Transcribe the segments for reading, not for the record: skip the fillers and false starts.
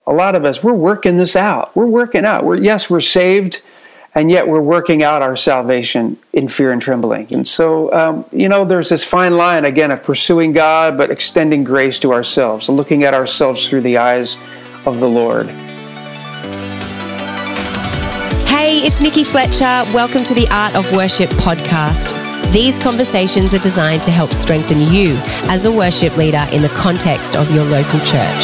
a lot of us, we're working this out. We're working out. We're saved, and yet we're working out our salvation in fear and trembling. And so, there's this fine line, again, of pursuing God, but extending grace to ourselves, looking at ourselves through the eyes of the Lord. Hey, it's Nikki Fletcher. Welcome to the Art of Worship podcast. These conversations are designed to help strengthen you as a worship leader in the context of your local church.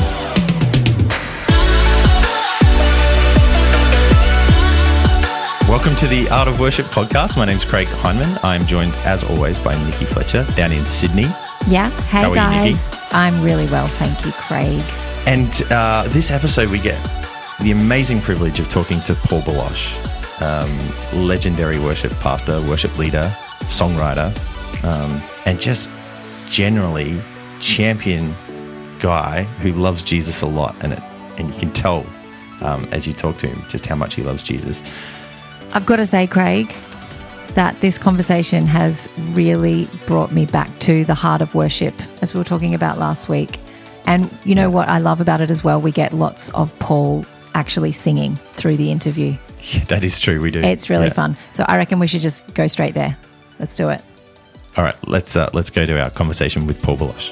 Welcome to the Art of Worship podcast. My name's Craig Heinemann. I'm joined, as always, by Nikki Fletcher down in Sydney. Yeah. Hey, How are guys. you, Nikki? I'm really well, thank you, Craig. And this episode, we get the amazing privilege of talking to Paul Baloche, legendary worship pastor, worship leader, songwriter, and just generally champion guy who loves Jesus a lot. And you can tell as you talk to him just how much he loves Jesus. I've got to say, Craig, that this conversation has really brought me back to the heart of worship, as we were talking about last week. And you know what I love about it as well? We get lots of Paul actually singing through the interview. Yeah, that is true. We do. It's really fun. So I reckon we should just go straight there. Let's do it. All right, let's go to our conversation with Paul Baloche.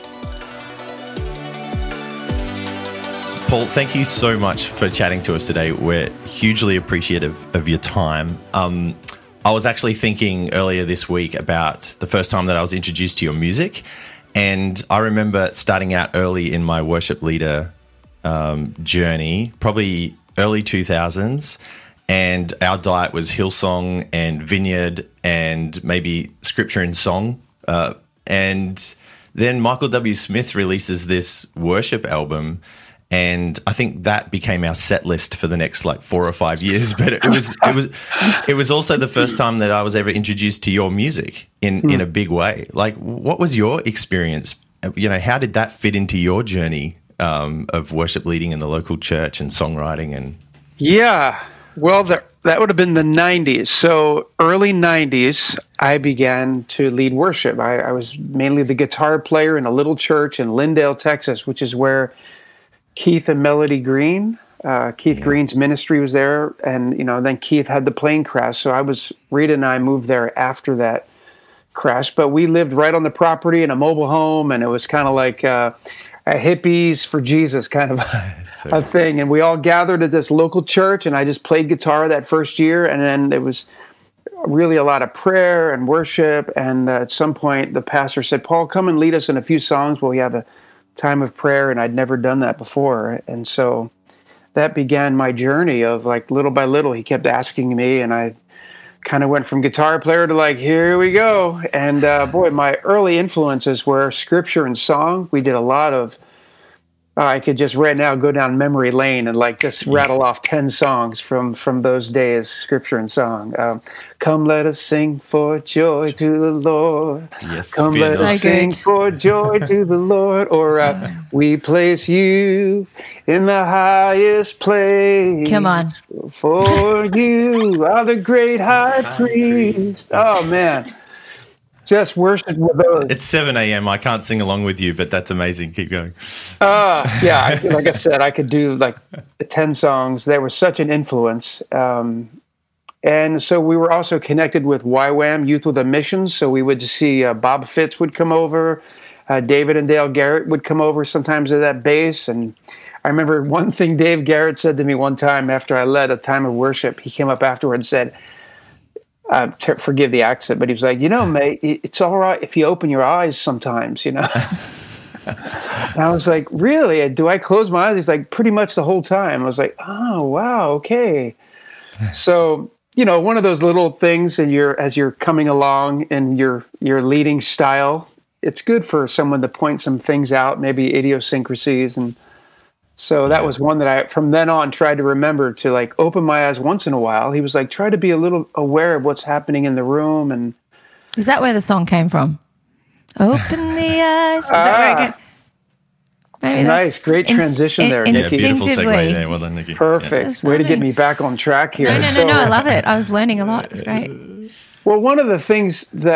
Paul, thank you so much for chatting to us today. We're hugely appreciative of your time. I was actually thinking earlier this week about the first time that I was introduced to your music, and I remember starting out early in my worship leader journey, probably early 2000s, and our diet was Hillsong and Vineyard and maybe Scripture in Song. And then Michael W. Smith releases this worship album, and I think that became our set list for the next 4 or 5 years. But it was also the first time that I was ever introduced to your music in a big way. What was your experience? How did that fit into your journey of worship leading in the local church and songwriting? And Yeah, well, that would have been the 90s. So early 90s, I began to lead worship. I was mainly the guitar player in a little church in Lindale, Texas, which is where Keith and Melody Green, Green's ministry was there. And, then Keith had the plane crash. So Rita and I moved there after that crash. But we lived right on the property in a mobile home, and it was kind of like a hippies for Jesus kind of a thing. And we all gathered at this local church, and I just played guitar that first year. And then it was really a lot of prayer and worship. And at some point, the pastor said, Paul, come and lead us in a few songs while we have a time of prayer. And I'd never done that before. And so that began my journey of little by little, he kept asking me, and I kind of went from guitar player to here we go. And my early influences were Scripture and song. We did a lot of, I could just right now go down memory lane and just rattle off 10 songs from those days, Scripture and song. Come let us sing for joy to the Lord. Yes, come let us sing for joy to the Lord. Or we place you in the highest place. Come on. For you are the great high priest. Oh, man. Just worship with those. It's 7 a.m. I can't sing along with you, but that's amazing. Keep going. Yeah, like I said, I could do 10 songs. They were such an influence. And so we were also connected with YWAM, Youth with a Mission. So we would see Bob Fitz would come over. David and Dale Garrett would come over sometimes to that bass. And I remember one thing Dave Garrett said to me one time after I led a time of worship. He came up afterward and said, forgive the accent, but he was like, mate, it's all right if you open your eyes sometimes, And I was like, really? Do I close my eyes? He's like, pretty much the whole time. I was like, oh, wow, okay. So, one of those little things as you're coming along in your leading style, it's good for someone to point some things out, maybe idiosyncrasies. And so that was one that I, from then on, tried to remember to open my eyes once in a while. He was like, try to be a little aware of what's happening in the room. And Is that where the song came from? Open the eyes. Is that where it came? Maybe nice, great transition there, Nikki. Beautiful segue there. Well done, Nikki. Perfect. Way to get me back on track here. No, I love it. I was learning a lot. It's great. Well, one of the things that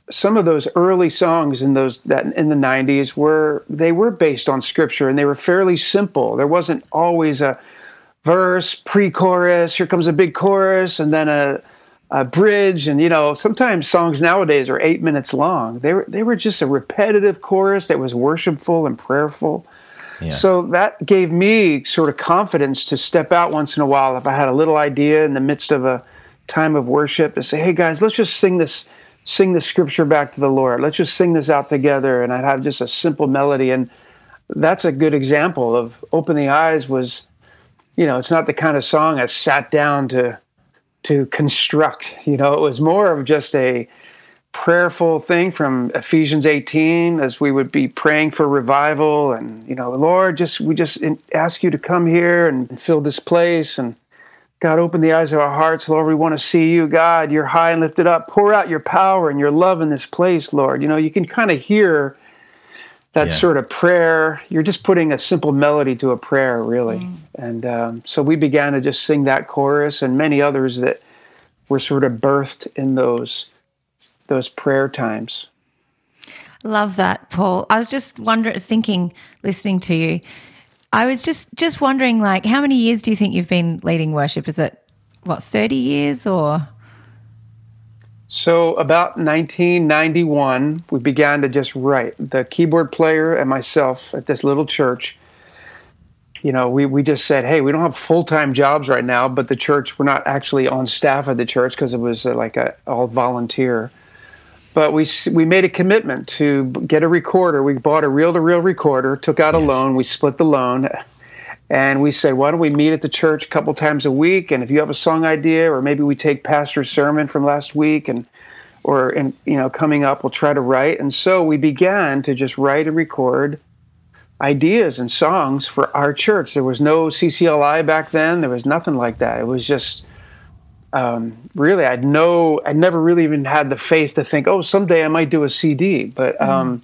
some of those early songs in the 90s were based on scripture, and they were fairly simple. There wasn't always a verse, pre-chorus, here comes a big chorus, and then a bridge. And sometimes songs nowadays are 8 minutes long. They were just a repetitive chorus that was worshipful and prayerful. Yeah. So that gave me sort of confidence to step out once in a while if I had a little idea in the midst of a time of worship to say, hey guys, let's just sing the scripture back to the Lord. Let's just sing this out together. And I'd have just a simple melody. And that's a good example of Open the Eyes was, it's not the kind of song I sat down to construct. It was more of just a prayerful thing from Ephesians 18 as we would be praying for revival. And, Lord, we just ask you to come here and fill this place. And God, open the eyes of our hearts. Lord, we want to see you. God, you're high and lifted up. Pour out your power and your love in this place, Lord. You can kind of hear that sort of prayer. You're just putting a simple melody to a prayer, really. And so we began to just sing that chorus and many others that were sort of birthed in those prayer times. Love that, Paul. I was just listening to you, I was just wondering, how many years do you think you've been leading worship? Is it, 30 years or? So about 1991, we began to just write. The keyboard player and myself at this little church, we just said, hey, we don't have full-time jobs right now, but the church, we're not actually on staff at the church because it was all volunteer. But we made a commitment to get a recorder. We bought a reel-to-reel recorder, took out a loan, we split the loan, and we said, why don't we meet at the church a couple times a week? And if you have a song idea, or maybe we take pastor's sermon from last week, or coming up, we'll try to write. And so we began to just write and record ideas and songs for our church. There was no CCLI back then. There was nothing like that. It was just really, I never really even had the faith to think, oh, someday I might do a CD. But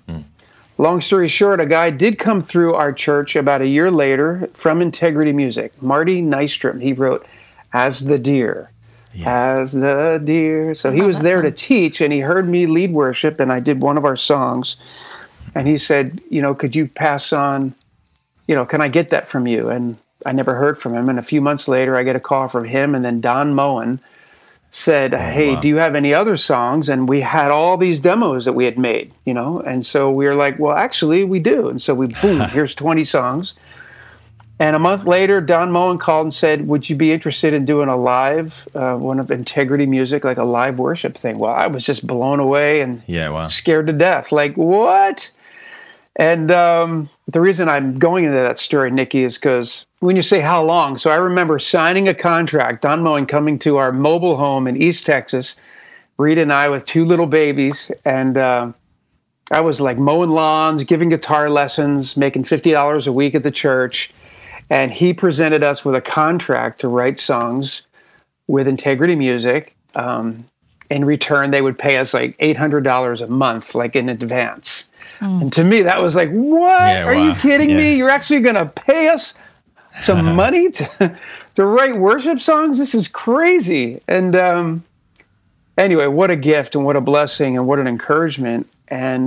long story short, a guy did come through our church about a year later from Integrity Music, Marty Nystrom. He wrote "As the Deer." Yes. As the deer. So he was there to teach, and he heard me lead worship, and I did one of our songs. And he said, could you pass on, can I get that from you? And I never heard from him. And a few months later, I get a call from him. And then Don Moen said, hey, do you have any other songs? And we had all these demos that we had made, And so we were like, well, actually, we do. And so here's 20 songs. And a month later, Don Moen called and said, would you be interested in doing a live, one of Integrity Music, like a live worship thing? Well, I was just blown away and scared to death. Like, what? And the reason I'm going into that story, Nikki, is because when you say how long, so I remember signing a contract, Don Moen coming to our mobile home in East Texas, Rita and I with 2 little babies, and I was like mowing lawns, giving guitar lessons, making $50 a week at the church, and he presented us with a contract to write songs with Integrity Music. In return, they would pay us like $800 a month, like in advance. And to me, that was like, what? Are you kidding me? You're actually going to pay us some money to write worship songs? This is crazy. And anyway, what a gift and what a blessing and what an encouragement. And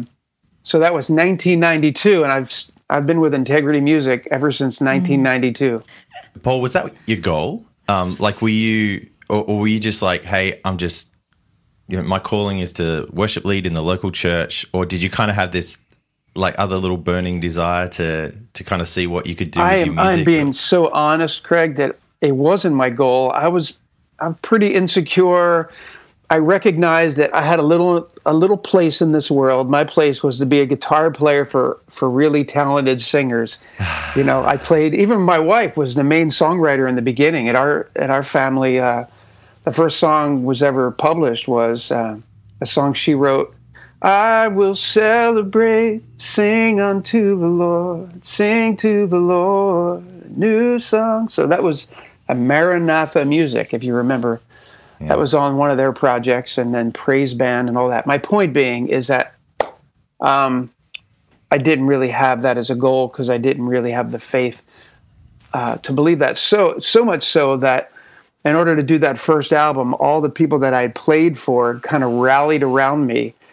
so that was 1992, and I've been with Integrity Music ever since 1992. Paul, was that your goal? Were you, or were you just like, hey, I'm just, my calling is to worship lead in the local church, or did you kind of have this other little burning desire to kind of see what you could do with your music? I'm being so honest, Craig, that it wasn't my goal. I'm pretty insecure. I recognized that I had a little place in this world. My place was to be a guitar player for really talented singers. I played, even my wife was the main songwriter in the beginning at our family. The first song was ever published was a song she wrote. I will celebrate, sing unto the Lord, sing to the Lord, a new song. So that was a Maranatha Music, if you remember. Yeah. That was on one of their projects, and then Praise Band and all that. My point being is that I didn't really have that as a goal because I didn't really have the faith to believe that. So much so that in order to do that first album, all the people that I played for kind of rallied around me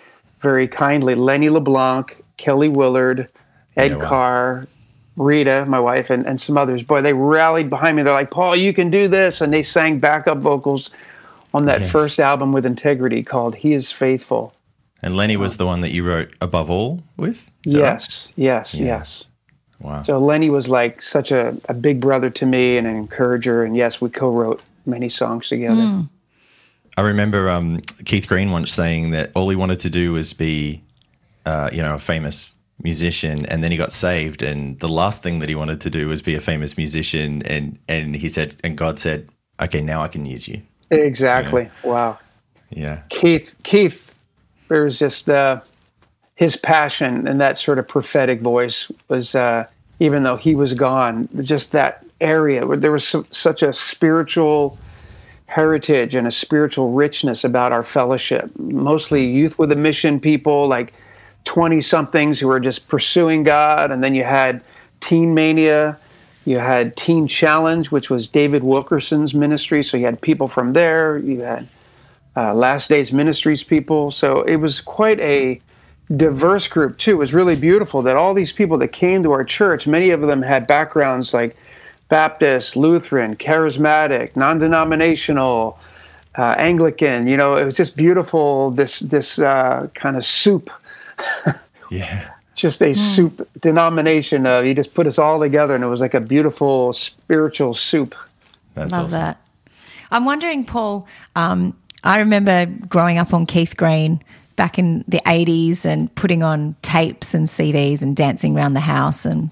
very kindly Lenny LeBlanc, Kelly Willard, Ed Yeah, wow. Carr, Rita, my wife, and some others. Boy, they rallied behind me. They're like, Paul, you can do this. And they sang backup vocals on that Yes. first album with Integrity called He Is Faithful. And Lenny was the one that you wrote Above All with? Is that right? Yes. Wow. So Lenny was like such a big brother to me and an encourager. And yes, we co-wrote many songs together. I remember Keith Green once saying that all he wanted to do was be, a famous musician, and then he got saved, and the last thing that he wanted to do was be a famous musician, and he said, and God said, okay, now I can use you. Exactly. Wow. Yeah. Keith, there's just his passion and that sort of prophetic voice was, even though he was gone, just that area where there was such a spiritual heritage and a spiritual richness about our fellowship. Mostly youth with a mission people, like 20-somethings who were just pursuing God. And then you had Teen Mania, you had Teen Challenge, which was David Wilkerson's ministry. So you had people from there. You had Last Days Ministries people. So it was quite a diverse group, too. It was really beautiful that all these people that came to our church, many of them had backgrounds like Baptist, Lutheran, Charismatic, non-denominational, Anglican. It was just beautiful, this kind of soup. Yeah. Just a soup denomination of, he just put us all together, and it was like a beautiful spiritual soup. That's Love awesome. that. I'm wondering, Paul, I remember growing up on Keith Green back in the 80s and putting on tapes and CDs and dancing around the house. And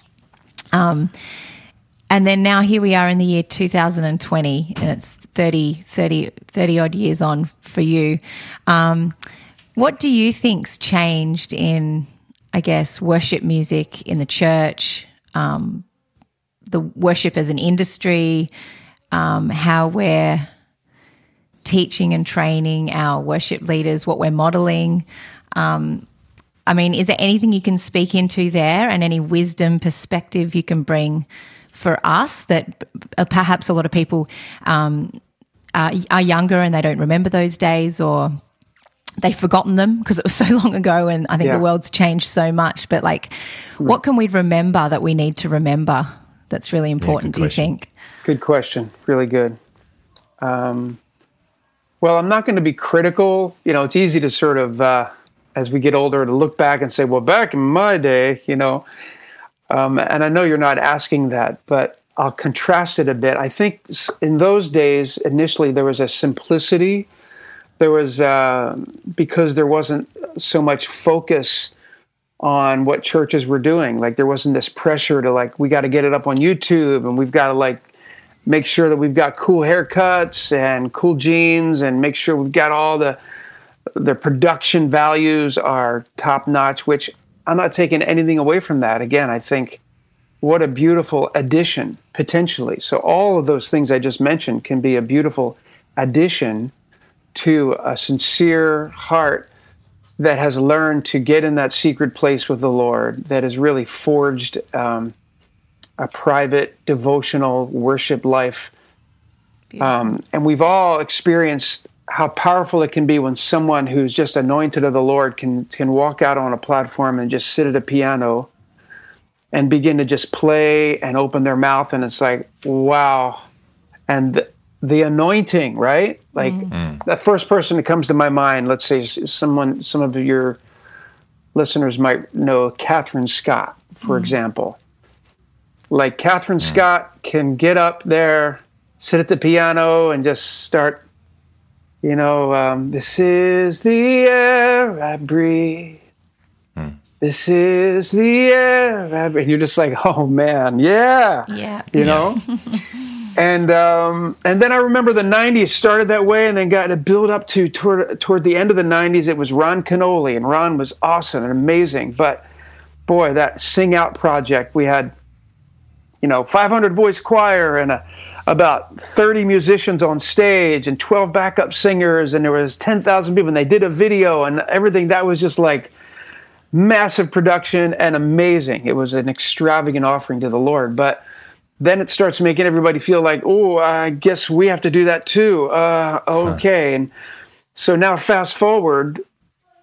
then now here we are in the year 2020, and it's 30 odd years on for you. What do you think's changed in, I guess, worship music in the church, the worship as an industry, how we're teaching and training our worship leaders, what we're modeling? Is there anything you can speak into there, and any wisdom, perspective you can bring for us that perhaps a lot of people are younger and they don't remember those days, or they've forgotten them because it was so long ago, and I think the world's changed so much. But what can we remember that we need to remember that's really important, do you think? Good question. Really good. Well, I'm not going to be critical. It's easy to sort of, as we get older, to look back and say, well, back in my day, and I know you're not asking that, but I'll contrast it a bit. I think in those days, initially, there was a simplicity. There was, because there wasn't so much focus on what churches were doing. There wasn't this pressure to we got to get it up on YouTube, and we've got to make sure that we've got cool haircuts and cool jeans, and make sure we've got all the production values are top notch, which I'm not taking anything away from that. Again, I think what a beautiful addition potentially. So all of those things I just mentioned can be a beautiful addition to a sincere heart that has learned to get in that secret place with the Lord, that has really forged a private devotional worship life. And we've all experienced how powerful it can be when someone who's just anointed of the Lord can walk out on a platform and just sit at a piano and begin to just play and open their mouth, and it's like, wow. And the anointing, right? The first person that comes to my mind, let's say some of your listeners might know Catherine Scott, for example. Catherine Scott can get up there, sit at the piano, and just start, this is the air I breathe. This is the air I breathe. And you're just like, oh man, yeah. And then I remember the 90s started that way, and then got to build up to toward the end of the 90s. It was Ron Canoli, and Ron was awesome and amazing. But boy, that Sing Out project, we had 500 voice choir and about 30 musicians on stage and 12 backup singers, and there was 10,000 people, and they did a video and everything. That was just massive production and amazing. It was an extravagant offering to the Lord. But then it starts making everybody feel oh, I guess we have to do that too. Okay. And so now fast forward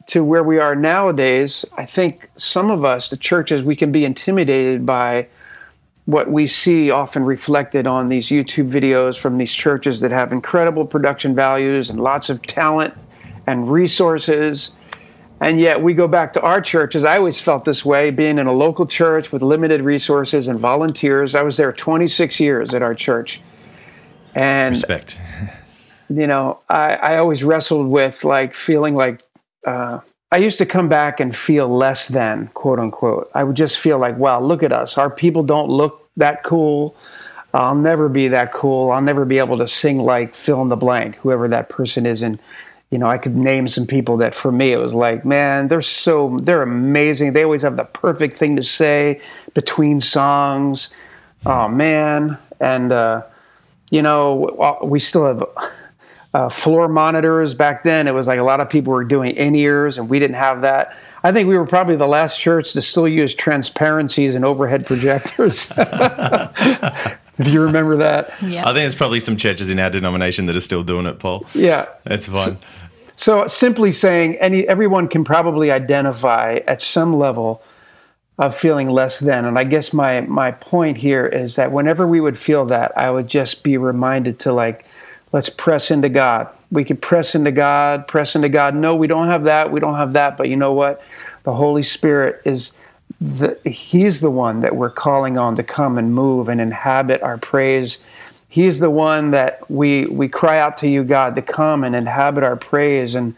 to where we are nowadays, I think some of us, the churches, we can be intimidated by what we see often reflected on these YouTube videos from these churches that have incredible production values and lots of talent and resources. And yet we go back to our churches. I always felt this way, being in a local church with limited resources and volunteers. I was there 26 years at our church. And respect. You know, I always wrestled with like feeling like, I used to come back and feel less than, quote unquote. I would just feel like, wow, look at us. Our people don't look that cool. I'll never be that cool. I'll never be able to sing like fill in the blank, whoever that person is. And, you know, I could name some people that for me, it was like, man, they're amazing. They always have the perfect thing to say between songs. Oh, man. And, you know, we still have floor monitors. Back then, it was like a lot of people were doing in-ears, and we didn't have that. I think we were probably the last church to still use transparencies and overhead projectors. If you remember that. Yeah. I think there's probably some churches in our denomination that are still doing it, Paul. Yeah. That's fine. So simply saying everyone can probably identify at some level of feeling less than. And I guess my point here is that whenever we would feel that, I would just be reminded to like, let's press into God. We could press into God. No, we don't have that. But you know what? The Holy Spirit He's the one that we're calling on to come and move and inhabit our praise. He's the one that we cry out to you, God, to come and inhabit our praise. And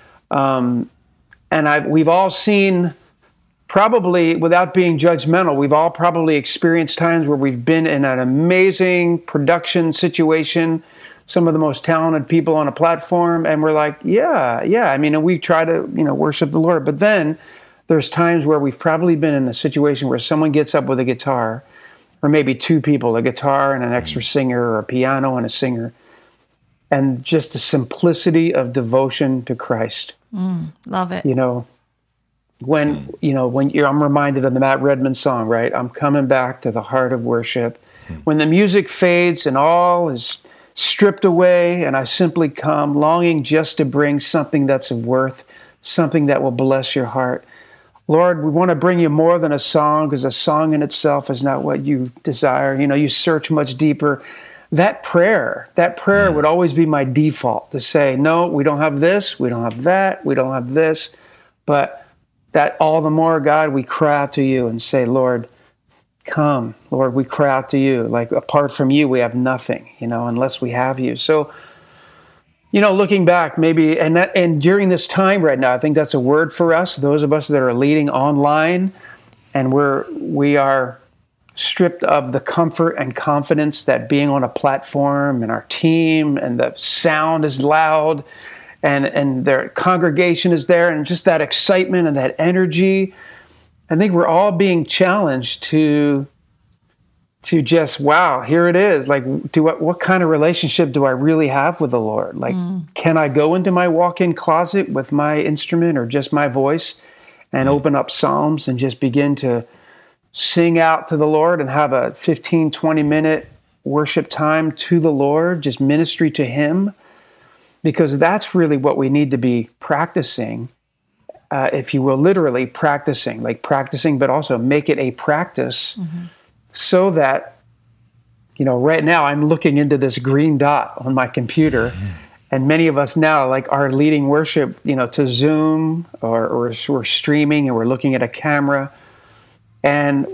we've all seen, probably without being judgmental, we've all probably experienced times where we've been in an amazing production situation, some of the most talented people on a platform, and we're like, yeah. I mean, and we try to, worship the Lord. But then there's times where we've probably been in a situation where someone gets up with a guitar, or maybe two people, a guitar and an extra singer, or a piano and a singer, and just the simplicity of devotion to Christ. Love it. When I'm reminded of the Matt Redman song, right? I'm coming back to the heart of worship. When the music fades and all is stripped away, and I simply come longing just to bring something that's of worth, something that will bless your heart. Lord, we want to bring you more than a song, because a song in itself is not what you desire. You search much deeper. That prayer would always be my default, to say, no, we don't have this, we don't have that, we don't have this. But that all the more, God, we cry out to you and say, Lord, come. Lord, we cry out to you. Like, apart from you, we have nothing, unless we have you. So, looking back, maybe, and during this time right now, I think that's a word for us, those of us that are leading online, and we are stripped of the comfort and confidence that being on a platform and our team and the sound is loud and their congregation is there, and just that excitement and that energy. I think we're all being challenged to just, wow, here it is. Like, what kind of relationship do I really have with the Lord? Like, can I go into my walk-in closet with my instrument or just my voice and open up Psalms and just begin to sing out to the Lord and have a 15, 20-minute worship time to the Lord, just ministry to Him? Because that's really what we need to be practicing. If you will, literally practicing, but also make it a practice, so that, right now I'm looking into this green dot on my computer, and many of us now are leading worship, to Zoom or we're streaming and we're looking at a camera, and,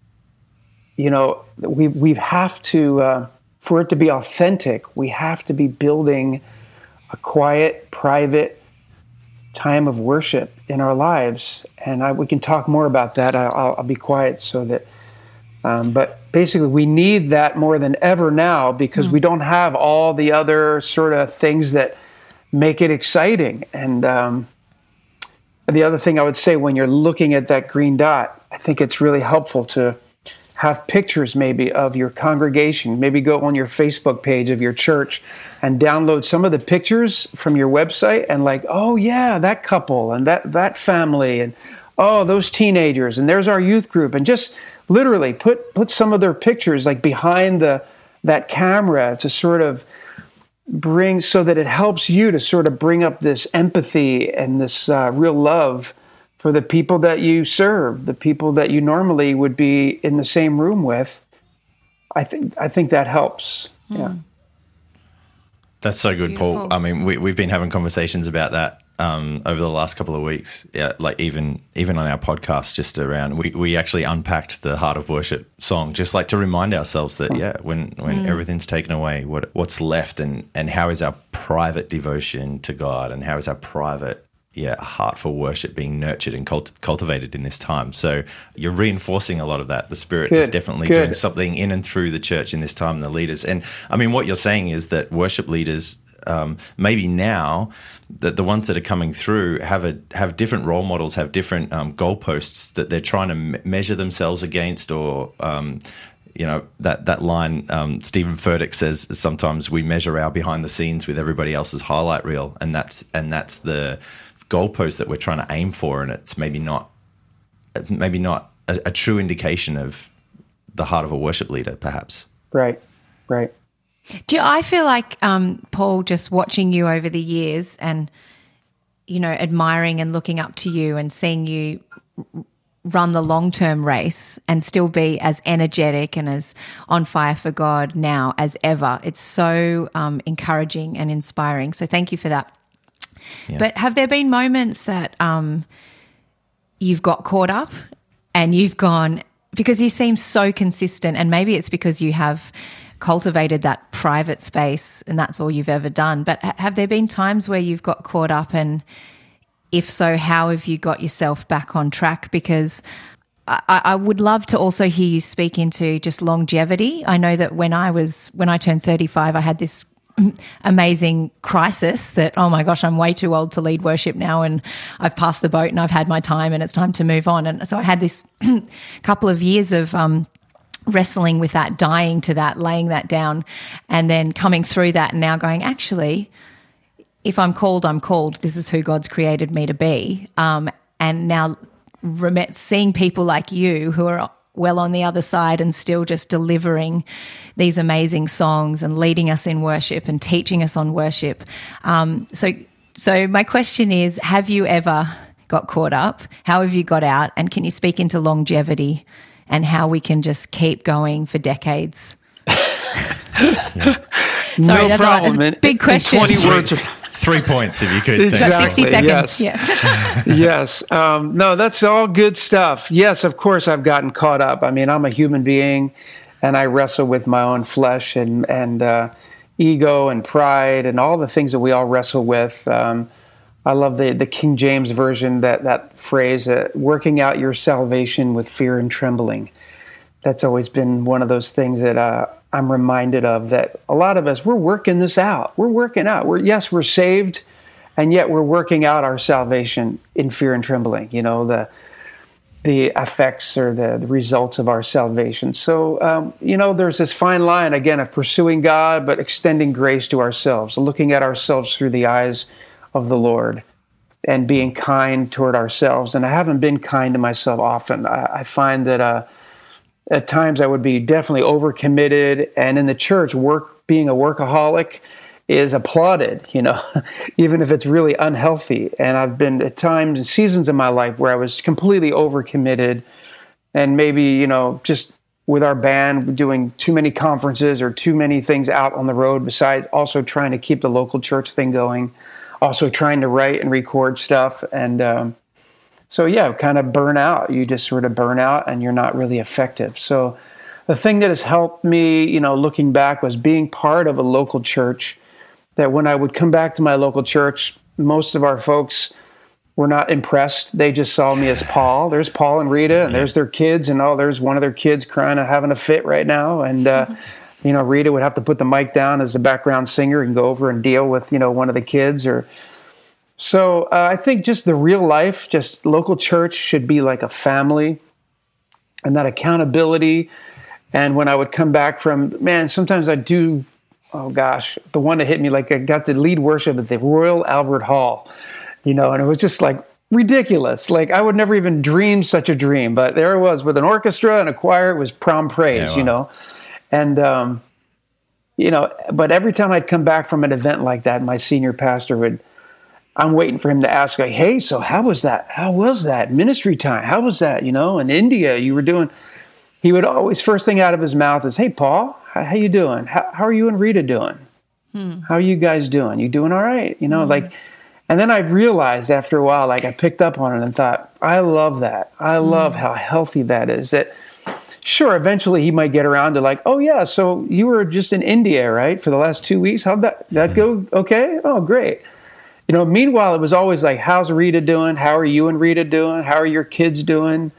we have to, for it to be authentic, we have to be building a quiet, private time of worship in our lives. And we can talk more about that. I'll be quiet so that, but basically we need that more than ever now, because we don't have all the other sort of things that make it exciting. And the other thing I would say, when you're looking at that green dot, I think it's really helpful to have pictures maybe of your congregation. Maybe go on your Facebook page of your church and download some of the pictures from your website, and oh yeah, that couple and that family, and oh, those teenagers, and there's our youth group, and just literally put some of their pictures behind that camera to sort of brings, so that it helps you to sort of bring up this empathy and this real love for the people that you serve, the people that you normally would be in the same room with. I think that helps. Yeah. That's so good, Beautiful. Paul. I mean, we've been having conversations about that over the last couple of weeks. Yeah, like even on our podcast, just around we actually unpacked the Heart of Worship song, just like to remind ourselves that when everything's taken away, what's left, and how is our private devotion to God, and how is our private heart for worship being nurtured and cultivated in this time. So you're reinforcing a lot of that. The Spirit is definitely doing something in and through the church in this time, the leaders. And I mean, what you're saying is that worship leaders, maybe now, the ones that are coming through have different role models, have different goalposts that they're trying to measure themselves against, or that line Stephen Furtick says, sometimes we measure our behind the scenes with everybody else's highlight reel, and that's the goalpost that we're trying to aim for, and it's maybe not a true indication of the heart of a worship leader, perhaps. Right. I feel like, Paul, just watching you over the years and, admiring and looking up to you and seeing you run the long-term race and still be as energetic and as on fire for God now as ever. It's so encouraging and inspiring. So thank you for that. Yeah. But have there been moments that you've got caught up and you've gone, because you seem so consistent, and maybe it's because you have cultivated that private space and that's all you've ever done, but have there been times where you've got caught up, and if so, how have you got yourself back on track? Because I would love to also hear you speak into just longevity. I know that when I turned 35, I had this amazing crisis that, oh my gosh, I'm way too old to lead worship now, and I've passed the boat and I've had my time and it's time to move on. And so I had this couple of years of wrestling with that, dying to that, laying that down, and then coming through that and now going, actually, if I'm called, I'm called. This is who God's created me to be. And now seeing people like you who are well on the other side and still just delivering these amazing songs and leading us in worship and teaching us on worship. So my question is, have you ever got caught up? How have you got out? And can you speak into longevity and how we can just keep going for decades? Sorry, no problem. That's a big question. 20 words. 3 points, if you could. Exactly. 60 seconds. Yes. Yeah. Yes. No, that's all good stuff. Yes, of course, I've gotten caught up. I mean, I'm a human being, and I wrestle with my own flesh and ego and pride and all the things that we all wrestle with. I love the King James version, that phrase, working out your salvation with fear and trembling. That's always been one of those things that I'm reminded of, that a lot of us, we're working this out. We're working out. We're saved, and yet we're working out our salvation in fear and trembling, the effects or the results of our salvation. So, there's this fine line, again, of pursuing God, but extending grace to ourselves, looking at ourselves through the eyes of the Lord and being kind toward ourselves. And I haven't been kind to myself often. I find that at times I would be definitely overcommitted, and in the church, being a workaholic is applauded, even if it's really unhealthy. And I've been at times and seasons in my life where I was completely overcommitted, and maybe, just with our band doing too many conferences or too many things out on the road, besides also trying to keep the local church thing going, also trying to write and record stuff. And kind of burn out. You just sort of burn out and you're not really effective. So the thing that has helped me, looking back, was being part of a local church, that when I would come back to my local church, most of our folks were not impressed. They just saw me as Paul. There's Paul and Rita, and there's their kids, and there's one of their kids crying and having a fit right now. And, Rita would have to put the mic down as the background singer and go over and deal with, one of the kids. So I think just the real life, just local church should be like a family, and that accountability. And when I would come back sometimes I do, the one that hit me, like I got to lead worship at the Royal Albert Hall, and it was just like ridiculous. Like I would never even dream such a dream, but there it was with an orchestra and a choir. It was prom praise, Yeah, wow. And, but every time I'd come back from an event like that, my senior pastor I'm waiting for him to ask, like, hey, so how was that? How was that ministry time? How was that? In India you were doing, he would always, first thing out of his mouth is, hey, Paul, how you doing? How are you and Rita doing? How are you guys doing? You doing all right? And then I realized after a while, like I picked up on it and thought, I love that. I love how healthy that is. That sure, eventually he might get around to like, oh yeah, so you were just in India, right? For the last 2 weeks. How'd that go? Okay. Oh, great. Meanwhile, it was always like, how's Rita doing? How are you and Rita doing? How are your kids doing?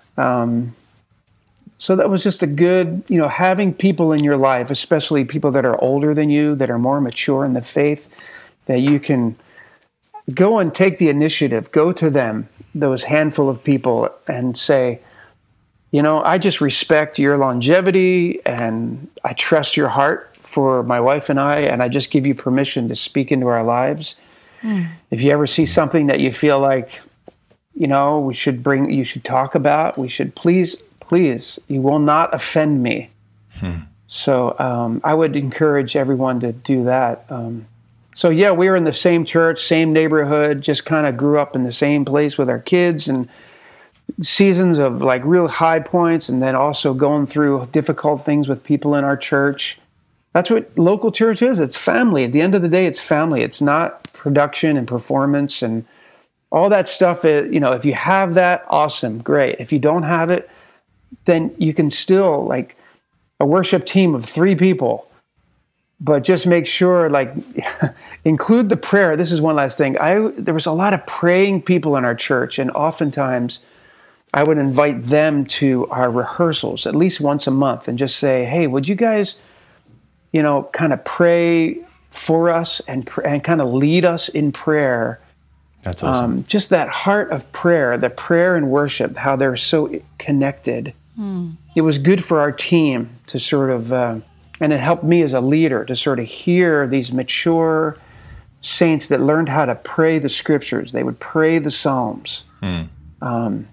So that was just a good, having people in your life, especially people that are older than you, that are more mature in the faith, that you can go and take the initiative, go to them, those handful of people, and say, I just respect your longevity and I trust your heart for my wife and I just give you permission to speak into our lives. If you ever see something that you feel like, you should talk about, we should please, you will not offend me. So I would encourage everyone to do that. So yeah, we were in the same church, same neighborhood, just kind of grew up in the same place with our kids, and seasons of like real high points, and then also going through difficult things with people in our church. That's what local church is. It's family. At the end of the day, it's family. It's not production and performance and all that stuff. If you have that, awesome, great. If you don't have it, then you can still, like a worship team of 3 people, but just make sure, like, include the prayer. This is one last thing. There was a lot of praying people in our church, and oftentimes I would invite them to our rehearsals at least once a month and just say, hey, would you guys, kind of pray for us and kind of lead us in prayer. That's awesome. Just that heart of prayer, the prayer and worship, how they're so connected. It was good for our team to sort of, and it helped me as a leader to sort of hear these mature saints that learned how to pray the scriptures. They would pray the Psalms. And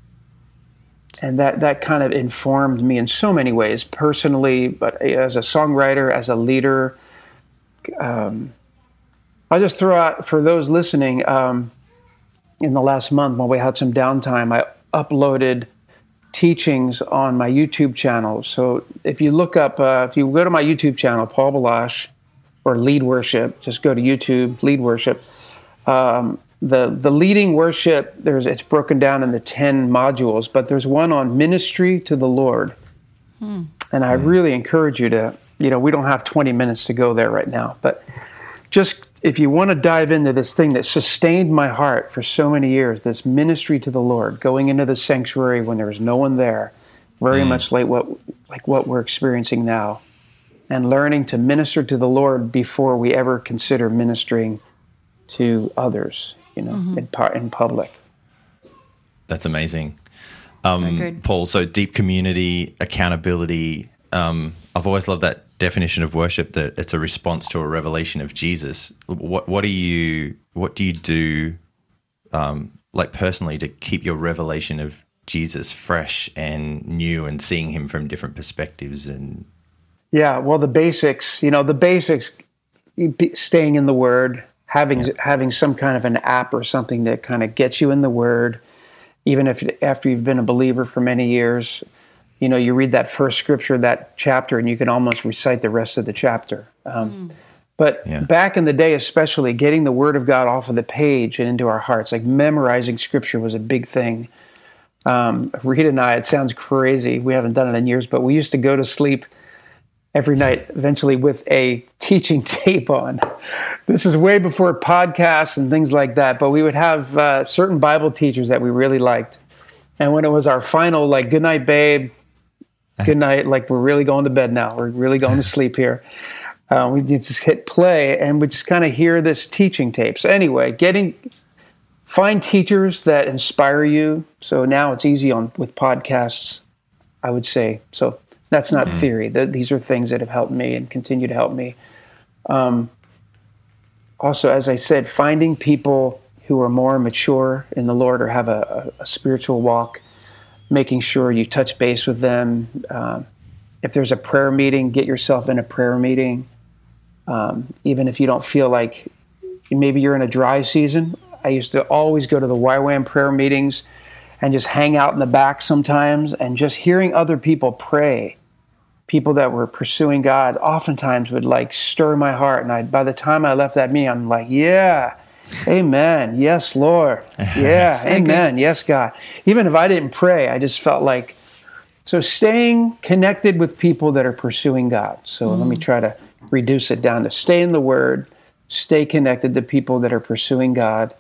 that kind of informed me in so many ways, personally, but as a songwriter, as a leader. I'll just throw out, for those listening, in the last month when we had some downtime, I uploaded teachings on my YouTube channel. So if you look up, if you go to my YouTube channel, Paul Balash, or Lead Worship, just go to YouTube, Lead Worship. The leading worship, it's broken down into 10 modules, but there's one on ministry to the Lord. And I really encourage you to, we don't have 20 minutes to go there right now, but just if you want to dive into this thing that sustained my heart for so many years, this ministry to the Lord, going into the sanctuary when there's no one there, very much like what we're experiencing now, and learning to minister to the Lord before we ever consider ministering to others, in public. That's amazing. So Paul, so deep community, accountability. I've always loved that definition of worship, that it's a response to a revelation of Jesus. What do you do, like personally, to keep your revelation of Jesus fresh and new, and seeing him from different perspectives? And yeah, well, the basics, staying in the Word, having some kind of an app or something that kind of gets you in the Word, even if after you've been a believer for many years. You read that first scripture, that chapter, and you can almost recite the rest of the chapter. But back in the day, especially, getting the Word of God off of the page and into our hearts, like memorizing scripture was a big thing. Rita and I, it sounds crazy, we haven't done it in years, but we used to go to sleep every night, eventually with a teaching tape on. This is way before podcasts and things like that, but we would have certain Bible teachers that we really liked. And when it was our final, like, good night, babe, good night, like, we're really going to bed now, we're really going to sleep here, we just hit play and we just kind of hear this teaching tape. So anyway, find teachers that inspire you. So now it's easy with podcasts, I would say. So that's not theory. These are things that have helped me and continue to help me. Also, as I said, finding people who are more mature in the Lord or have a spiritual walk, making sure you touch base with them, if there's a prayer meeting, get yourself in a prayer meeting. Even if you don't feel like maybe you're in a dry season. I used to always go to the YWAM prayer meetings and just hang out in the back sometimes, and just hearing other people pray, people that were pursuing God, oftentimes would like stir my heart. And by the time I left that meeting, I'm like, yeah, amen. Yes, Lord. Yeah, so amen. Good. Yes, God. Even if I didn't pray, I just felt like, so staying connected with people that are pursuing God. So let me try to reduce it down to stay in the Word, stay connected to people that are pursuing God.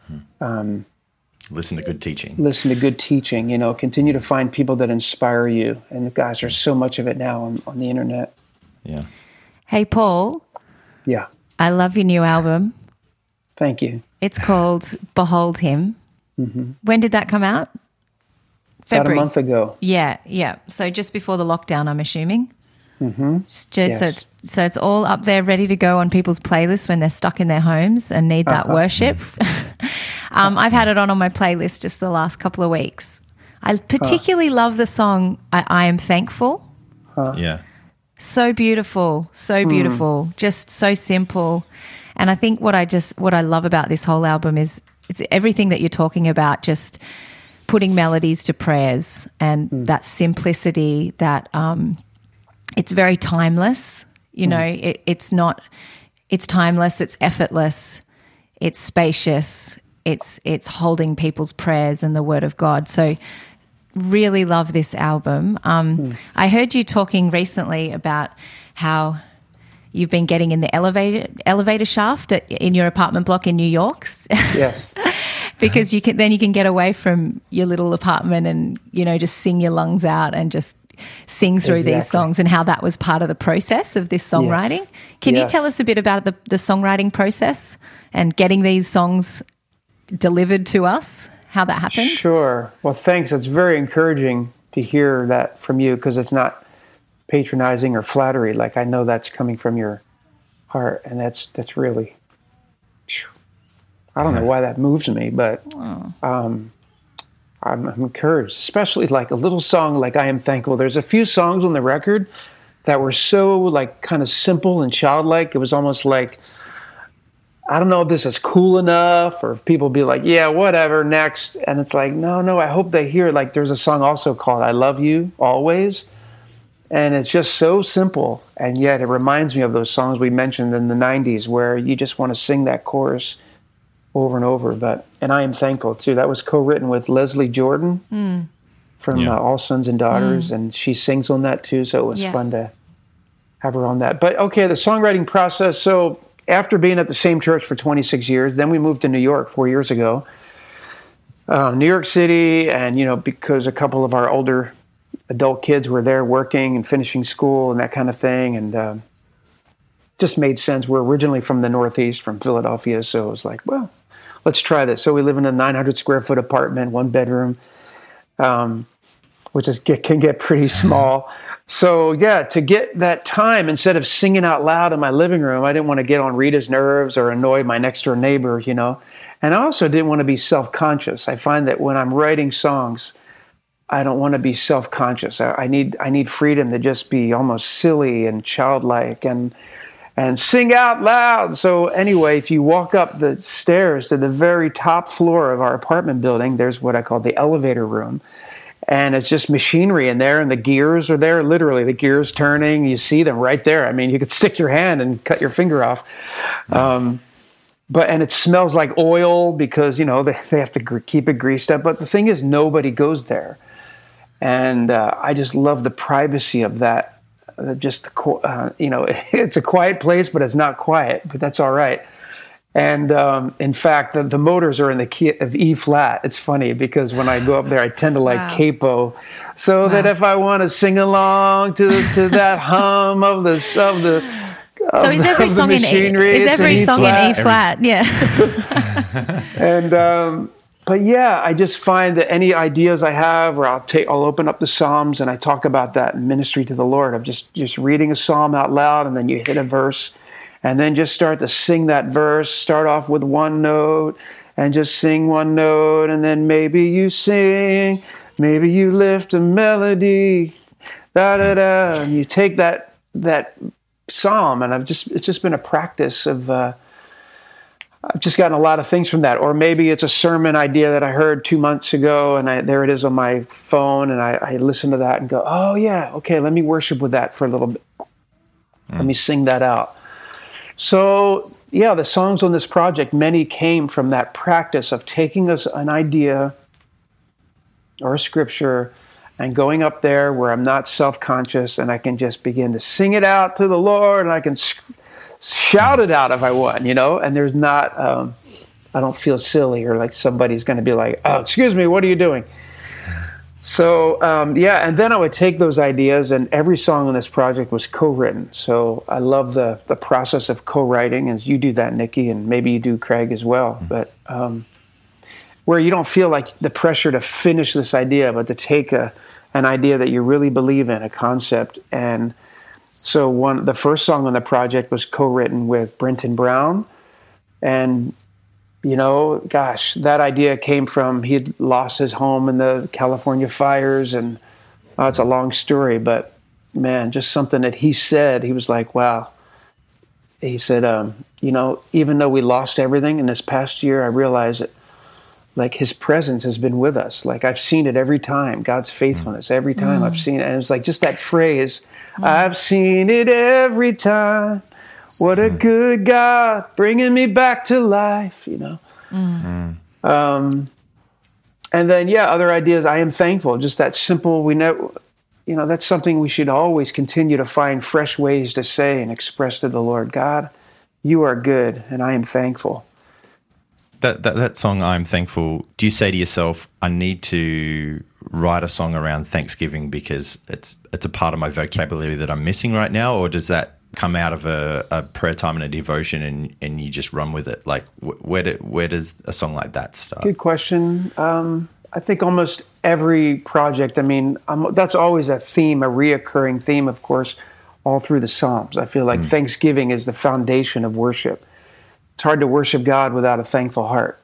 Listen to good teaching. Listen to good teaching. Continue to find people that inspire you. And guys, there's so much of it now on the internet. Yeah. Hey, Paul. Yeah. I love your new album. Thank you. It's called Behold Him. Mm-hmm. When did that come out? February. About a month ago. Yeah. So just before the lockdown, I'm assuming. Mm-hmm. Yes. So it's all up there, ready to go on people's playlists when they're stuck in their homes and need that worship. I've had it on my playlist just the last couple of weeks. I particularly love the song I Am Thankful. Yeah. So beautiful, just so simple. And I think what I love about this whole album is it's everything that you're talking about, just putting melodies to prayers and that simplicity that it's very timeless. It's timeless, it's effortless, it's spacious, it's holding people's prayers and the Word of God. So really love this album. I heard you talking recently about how you've been getting in the elevator shaft in your apartment block in New York. Yes. Because you can get away from your little apartment and, just sing your lungs out and just sing through these songs, and how that was part of the process of this songwriting. Yes. Can you tell us a bit about the songwriting process and getting these songs delivered to us, how that happened? Sure. Well, thanks. It's very encouraging to hear that from you, because it's not patronizing or flattery. Like, I know that's coming from your heart, and that's really, I don't know why that moves me, but I'm encouraged, especially like a little song like I Am Thankful. There's a few songs on the record that were so like kind of simple and childlike. It was almost like, I don't know if this is cool enough, or if people be like, yeah, whatever, next. And it's like, no, I hope they hear, like, there's a song also called I Love You Always. And it's just so simple. And yet it reminds me of those songs we mentioned in the 90s where you just want to sing that chorus over and over. And I Am Thankful too. That was co-written with Leslie Jordan from All Sons and Daughters. And she sings on that too. So it was fun to have her on that. But okay, the songwriting process. So after being at the same church for 26 years, then we moved to New York 4 years ago. New York City, and, because a couple of our older adult kids were there working and finishing school and that kind of thing. And just made sense. We're originally from the Northeast, from Philadelphia. So it was like, well, let's try this. So we live in a 900 square foot apartment, 1 bedroom, which can get pretty small. So to get that time, instead of singing out loud in my living room, I didn't want to get on Rita's nerves or annoy my next door neighbor, And I also didn't want to be self-conscious. I find that when I'm writing songs, I don't want to be self-conscious. I need freedom to just be almost silly and childlike and sing out loud. So anyway, if you walk up the stairs to the very top floor of our apartment building, there's what I call the elevator room. And it's just machinery in there, and the gears are there, literally the gears turning. You see them right there. I mean, you could stick your hand and cut your finger off. And it smells like oil because, they have to keep it greased up. But the thing is, nobody goes there. And I just love the privacy of that. It's a quiet place, but it's not quiet, but that's all right. And in fact, the motors are in the key of E flat. It's funny because when I go up there, I tend to like capo, so that if I want to sing along to that hum of the so is every song in E flat? Yeah. And but I just find that any ideas I have, or I'll open up the Psalms and I talk about that in ministry to the Lord of just reading a psalm out loud, and then you hit a verse. And then just start to sing that verse, start off with one note and just sing one note. And then maybe you sing, maybe you lift a melody da da da, and you take that psalm, and it's just been a practice of. I've just gotten a lot of things from that. Or maybe it's a sermon idea that I heard 2 months ago, and there it is on my phone, and I listen to that and go, oh, yeah, okay, let me worship with that for a little bit. Let me sing that out. So, yeah, the songs on this project, many came from that practice of taking an idea or a scripture and going up there where I'm not self-conscious, and I can just begin to sing it out to the Lord, and I can shout it out if I want, and there's not, I don't feel silly or like somebody's going to be like, oh, excuse me, what are you doing? So, and then I would take those ideas, and every song on this project was co-written. So I love the process of co-writing, and you do that, Nikki, and maybe you do, Craig, as well. But where you don't feel like the pressure to finish this idea, but to take an idea that you really believe in, a concept. And so the first song on the project was co-written with Brenton Brown. And, that idea came from, he'd lost his home in the California fires, and it's a long story, but man, just something that he said, he was like, wow. He said, even though we lost everything in this past year, I realized that like his presence has been with us. Like I've seen it every time, God's faithfulness, every time I've seen it. And it's like just that phrase, I've seen it every time. What a good God, bringing me back to life, And then, other ideas, I am thankful, just that simple, we know, that's something we should always continue to find fresh ways to say and express to the Lord. God, you are good, and I am thankful. That song, I'm thankful, do you say to yourself, I need to write a song around Thanksgiving because it's a part of my vocabulary that I'm missing right now? Or does that come out of a prayer time and a devotion and you just run with it? Like where does a song like that start? Good question. I think almost every project, that's always a theme, a reoccurring theme, of course, all through the Psalms. I feel like Thanksgiving is the foundation of worship. It's hard to worship God without a thankful heart,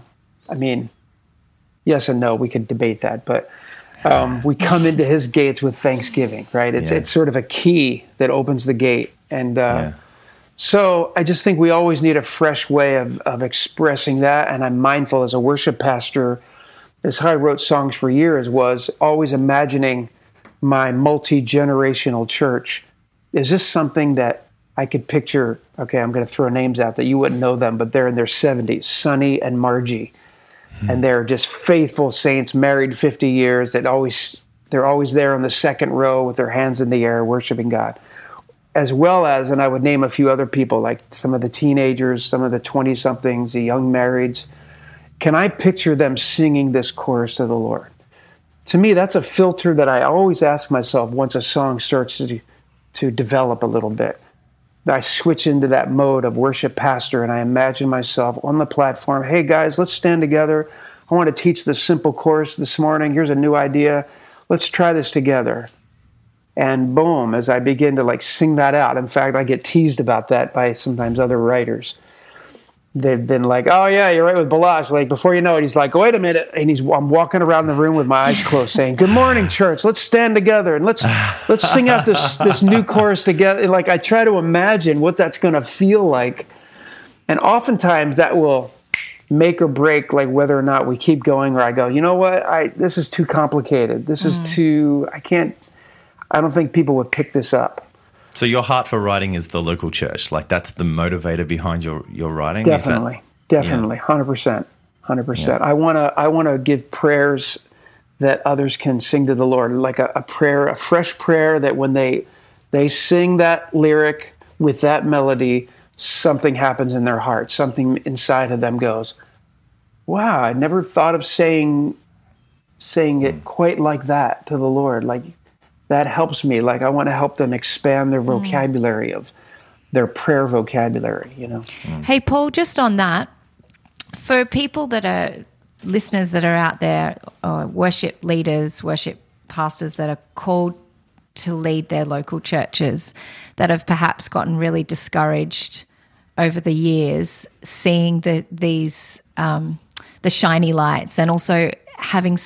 yes and no, we could debate that, but we come into his gates with thanksgiving, right? It's sort of a key that opens the gate. And so I just think we always need a fresh way of expressing that. And I'm mindful as a worship pastor, as how I wrote songs for years, was always imagining my multi-generational church. Is this something that I could picture? Okay, I'm going to throw names out that you wouldn't know them, but they're in their 70s, Sonny and Margie. And they're just faithful saints, married 50 years, they're always there on the second row with their hands in the air, worshiping God. As well as, and I would name a few other people, like some of the teenagers, some of the 20-somethings, the young marrieds. Can I picture them singing this chorus to the Lord? To me, that's a filter that I always ask myself once a song starts to develop a little bit. I switch into that mode of worship pastor, and I imagine myself on the platform. Hey guys, let's stand together. I want to teach this simple course this morning. Here's a new idea. Let's try this together. And boom, as I begin to sing that out. In fact, I get teased about that by sometimes other writers. They've been like, oh yeah, you're right with Balash. Like before you know it, he's like, wait a minute. And I'm walking around the room with my eyes closed saying, good morning, church. Let's stand together and let's sing out this new chorus together. Like I try to imagine what that's going to feel like. And oftentimes that will make or break whether or not we keep going, or I go, you know what? This is too complicated. This is I don't think people would pick this up. So your heart for writing is the local church. That's the motivator behind your writing? Definitely. 100%. Yeah. I want to give prayers that others can sing to the Lord, like a prayer, a fresh prayer that when they sing that lyric with that melody, something happens in their heart. Something inside of them goes, wow, I never thought of saying it quite like that to the Lord. That helps me. I want to help them expand their vocabulary of their prayer vocabulary, Hey, Paul, just on that, for people that are listeners that are out there, worship leaders, worship pastors that are called to lead their local churches that have perhaps gotten really discouraged over the years, seeing the shiny lights, and also having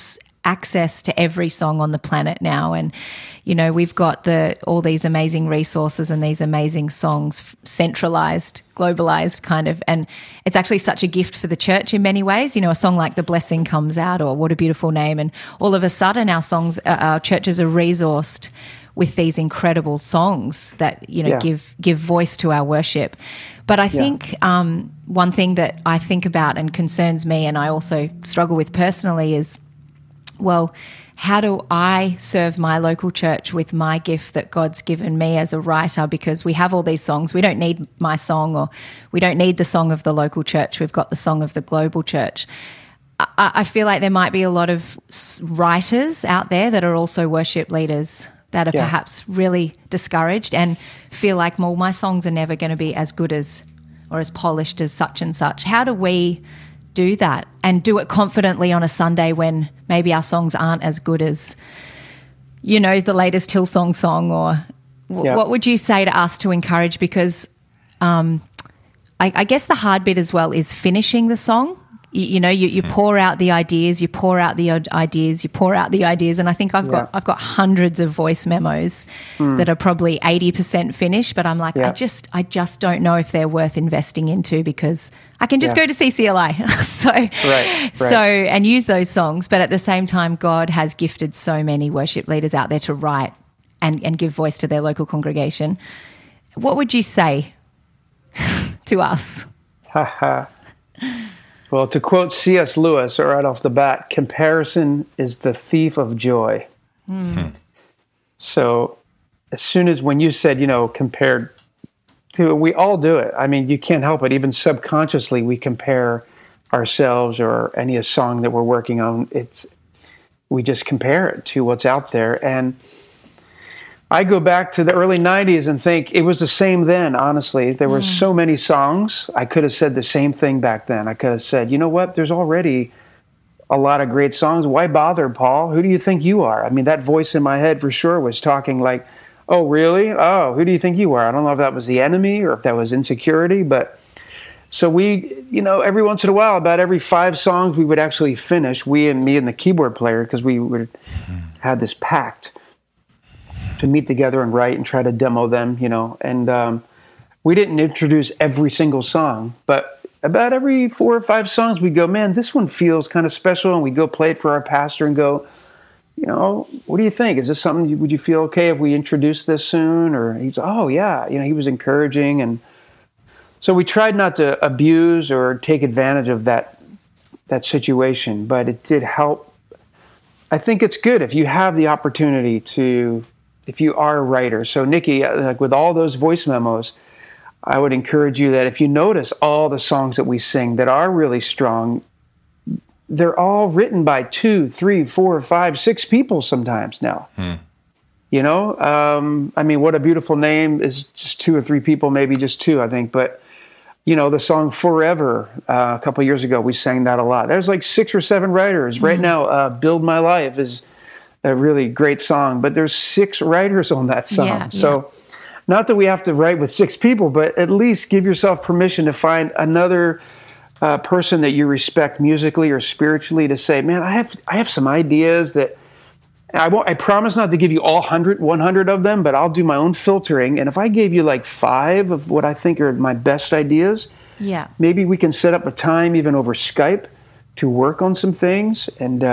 access to every song on the planet now. And, you know, we've got all these amazing resources and these amazing songs, centralized, globalized kind of. And it's actually such a gift for the church in many ways. You know, a song like The Blessing comes out, or What a Beautiful Name. And all of a sudden our churches are resourced with these incredible songs that, you know, give voice to our worship. But I think one thing that I think about and concerns me, and I also struggle with personally, is, well, how do I serve my local church with my gift that God's given me as a writer? Because we have all these songs. We don't need my song, or we don't need the song of the local church. We've got the song of the global church. I feel like there might be a lot of writers out there that are also worship leaders that are perhaps really discouraged and feel like, well, my songs are never going to be as good as or as polished as such and such. How do we do that and do it confidently on a Sunday when maybe our songs aren't as good as, you know, the latest Hillsong song? Or what would you say to us to encourage? Because I guess the hard bit as well is finishing the song. You know, you pour out the ideas, you pour out the ideas, you pour out the ideas, and I think I've got hundreds of voice memos that are probably 80% finished, but I'm like, I just don't know if they're worth investing into, because I can just go to CCLI, so and use those songs. But at the same time, God has gifted so many worship leaders out there to write and give voice to their local congregation. What would you say to us? Well, to quote C.S. Lewis right off the bat, comparison is the thief of joy. So as soon as when you said, you know, compared to, we all do it. I mean, you can't help it. Even subconsciously, we compare ourselves or any song that we're working on. We just compare it to what's out there. And I go back to the early 90s and think it was the same then, honestly. There were so many songs. I could have said the same thing back then. I could have said, you know what, there's already a lot of great songs. Why bother, Paul? Who do you think you are? I mean, that voice in my head for sure was talking like, oh, really? Oh, who do you think you are? I don't know if that was the enemy or if that was insecurity. But so we, you know, every once in a while, about every 5 songs we would actually finish, me and the keyboard player, because we had this pact to meet together and write and try to demo them, you know. And we didn't introduce every single song, but about every 4 or 5 songs we'd go, man, this one feels kind of special, and we'd go play it for our pastor and go, you know, what do you think? Is this something, would you feel okay if we introduce this soon? Or he's, oh yeah, you know, he was encouraging. And so we tried not to abuse or take advantage of that situation, but it did help. I think it's good if you have the opportunity to, if you are a writer. So Nikki, like with all those voice memos, I would encourage you that if you notice all the songs that we sing that are really strong, they're all written by 2, 3, 4, 5, 6 people sometimes now. You know, I mean, What a Beautiful Name is just 2 or 3 people, maybe just 2, I think. But, you know, the song Forever, a couple of years ago, we sang that a lot. There's like 6 or 7 writers. Right now, Build My Life is a really great song, but there's 6 writers on that song. So not that we have to write with 6 people, but at least give yourself permission to find another person that you respect musically or spiritually to say, man, I have some ideas that I promise not to give you all 100 of them, but I'll do my own filtering. And if I gave you like 5 of what I think are my best ideas, maybe we can set up a time even over Skype to work on some things. And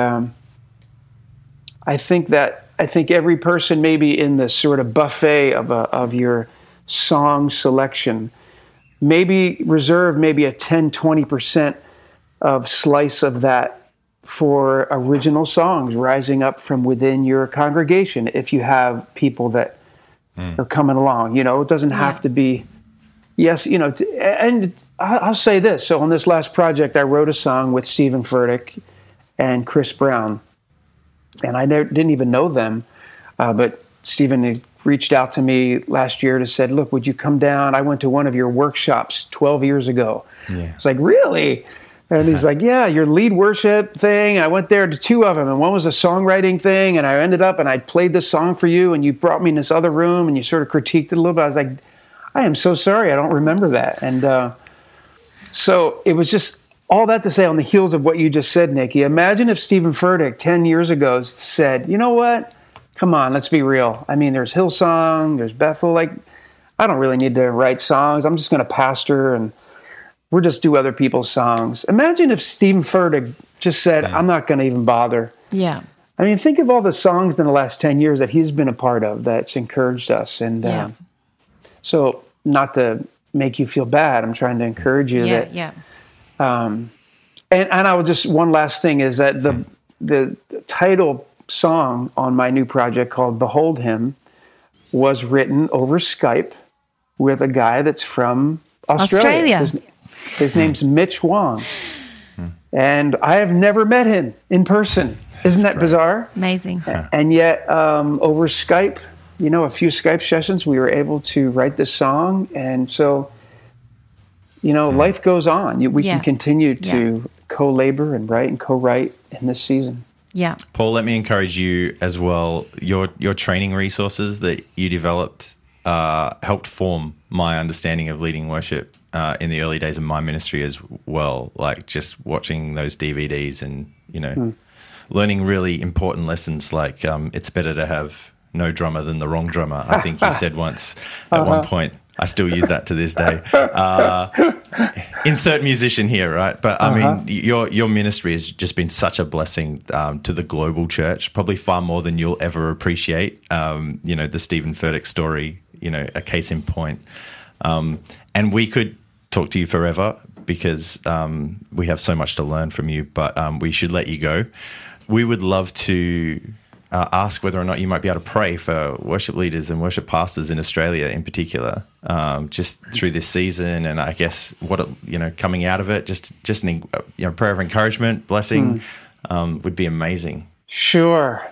I think every person maybe in the sort of buffet of your song selection, maybe reserve maybe a 10-20% of slice of that for original songs rising up from within your congregation. If you have people that are coming along, you know, it doesn't have to be, yes, you know, and I'll say this. So on this last project, I wrote a song with Stephen Furtick and Chris Brown, and I didn't even know them, but Stephen reached out to me last year to said, look, would you come down? I went to one of your workshops 12 years ago. I was like, really? And he's like, yeah, your lead worship thing. I went there to 2 of them, and one was a songwriting thing, and I ended up and I played this song for you, and you brought me in this other room, and you sort of critiqued it a little bit. I was like, I am so sorry, I don't remember that. And so it was just all that to say, on the heels of what you just said, Nikki, imagine if Stephen Furtick 10 years ago said, you know what? Come on, let's be real. I mean, there's Hillsong, there's Bethel. Like, I don't really need to write songs. I'm just going to pastor and we'll just do other people's songs. Imagine if Stephen Furtick just said, I'm not going to even bother. Yeah. I mean, think of all the songs in the last 10 years that he's been a part of that's encouraged us. And so not to make you feel bad, I'm trying to encourage you that. Yeah. And I will just, one last thing is that the title song on my new project called Behold Him was written over Skype with a guy that's from Australia. His name's Mitch Wong. And I have never met him in person. Isn't that bizarre? Amazing. And yet over Skype, a few Skype sessions, we were able to write this song. And so, life goes on. We can continue to co-labor and write and co-write in this season. Yeah. Paul, let me encourage you as well. Your training resources that you developed helped form my understanding of leading worship in the early days of my ministry as well. Like just watching those DVDs and, learning really important lessons like it's better to have no drummer than the wrong drummer. I think you said once at one point. I still use that to this day. Insert musician here, right? But I mean, your ministry has just been such a blessing to the global church, probably far more than you'll ever appreciate. The Stephen Furtick story, a case in point. And we could talk to you forever because we have so much to learn from you, but we should let you go. We would love to ask whether or not you might be able to pray for worship leaders and worship pastors in Australia in particular, just through this season. And I guess coming out of it, just a prayer of encouragement, blessing would be amazing. Sure.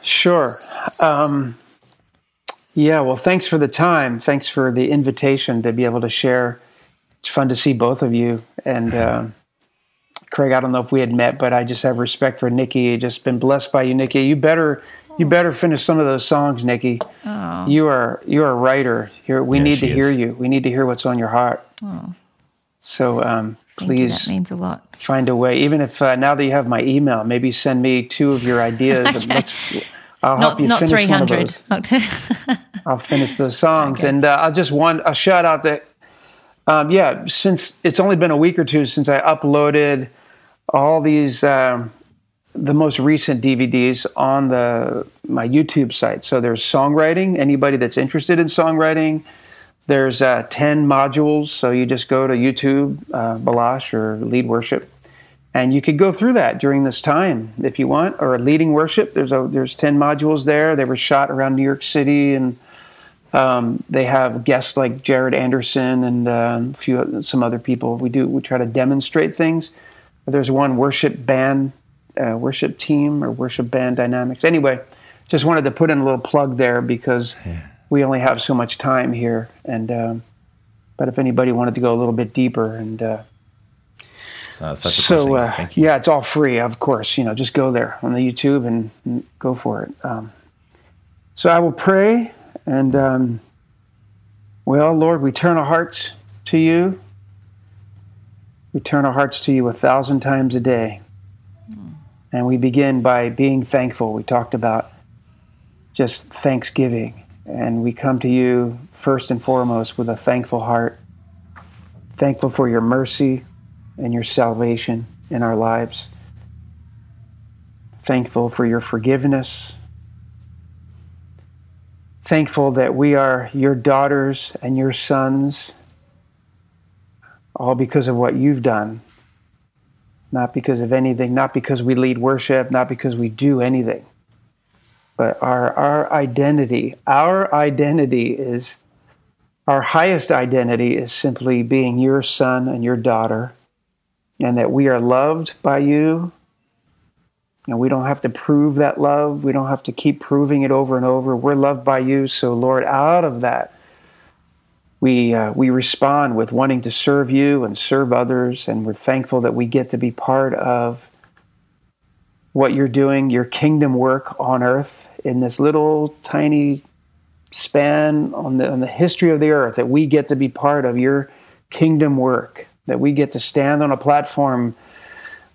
Well, thanks for the time. Thanks for the invitation to be able to share. It's fun to see both of you. And Craig, I don't know if we had met, but I just have respect for Nikki. Just been blessed by you, Nikki. You better finish some of those songs, Nikki. Oh. You're a writer. We need to hear you. We need to hear what's on your heart. Oh. So please, that means a lot. Find a way. Even if now that you have my email, maybe send me 2 of your ideas. And I'll help you finish 300. One of those. Not 2. I'll finish those songs, Okay. and I'll just want a shout out that. Since it's only been a week or two since I uploaded all these, the most recent DVDs on my YouTube site. So there's songwriting, anybody that's interested in songwriting. There's 10 modules. So you just go to YouTube, Balash or Lead Worship, and you could go through that during this time if you want, or Leading Worship. There's 10 modules there. They were shot around New York City, and they have guests like Jared Anderson and some other people. We try to demonstrate things. There's one worship band, worship team or worship band dynamics. Anyway, just wanted to put in a little plug there because we only have so much time here. And but if anybody wanted to go a little bit deeper, and such a blessing. Thank you. Yeah, it's all free, of course. Just go there on the YouTube and go for it. So I will pray. And, Lord, we turn our hearts to you. We turn our hearts to you 1,000 times a day. And we begin by being thankful. We talked about just thanksgiving. And we come to you first and foremost with a thankful heart. Thankful for your mercy and your salvation in our lives. Thankful for your forgiveness. Thankful that we are your daughters and your sons, all because of what you've done, not because of anything, not because we lead worship, not because we do anything, but our identity is, our highest identity is simply being your son and your daughter, and that we are loved by you. And we don't have to prove that love. We don't have to keep proving it over and over. We're loved by you. So, Lord, out of that, we respond with wanting to serve you and serve others. And we're thankful that we get to be part of what you're doing, your kingdom work on earth in this little tiny span on the history of the earth, that we get to be part of your kingdom work, that we get to stand on a platform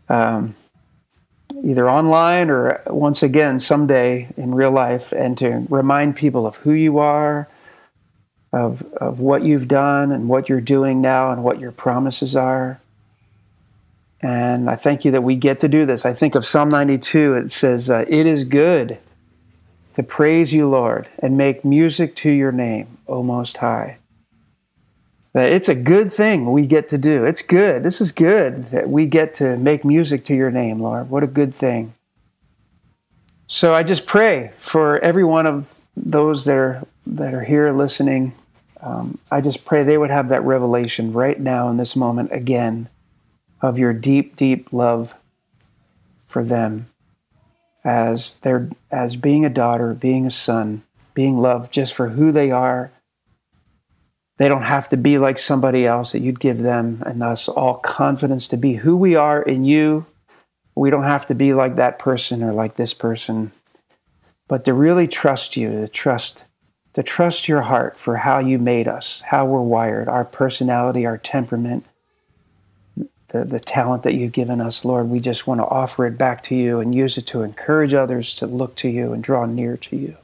either online or once again someday in real life, and to remind people of who you are, of what you've done and what you're doing now and what your promises are. And I thank you that we get to do this. I think of Psalm 92. It says, it is good to praise you, Lord, and make music to your name, O Most High. That it's a good thing we get to do. It's good. This is good that we get to make music to your name, Lord. What a good thing. So I just pray for every one of those that are here listening. I just pray they would have that revelation right now in this moment again of your deep, deep love for them as being a daughter, being a son, being loved just for who they are. They don't have to be like somebody else, that you'd give them and us all confidence to be who we are in you. We don't have to be like that person or like this person, but to really trust you, to trust your heart for how you made us, how we're wired, our personality, our temperament, the talent that you've given us, Lord. We just want to offer it back to you and use it to encourage others to look to you and draw near to you.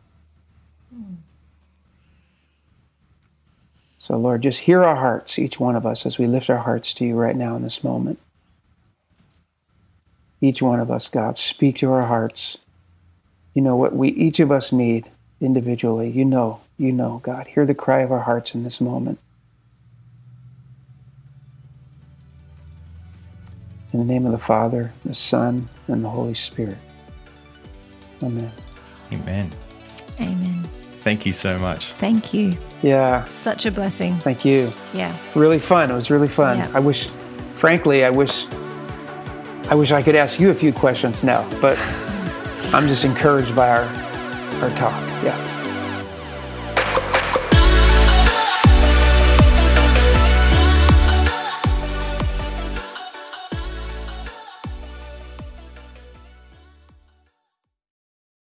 So, Lord, just hear our hearts, each one of us, as we lift our hearts to you right now in this moment. Each one of us, God, speak to our hearts. You know what each of us need individually. You know, God. Hear the cry of our hearts in this moment. In the name of the Father, the Son, and the Holy Spirit. Amen. Amen. Amen. Thank you so much. Thank you. Yeah. Such a blessing. Thank you. Yeah. Really fun. It was really fun. Yeah. I wish I could ask you a few questions now, but I'm just encouraged by our talk. Yeah.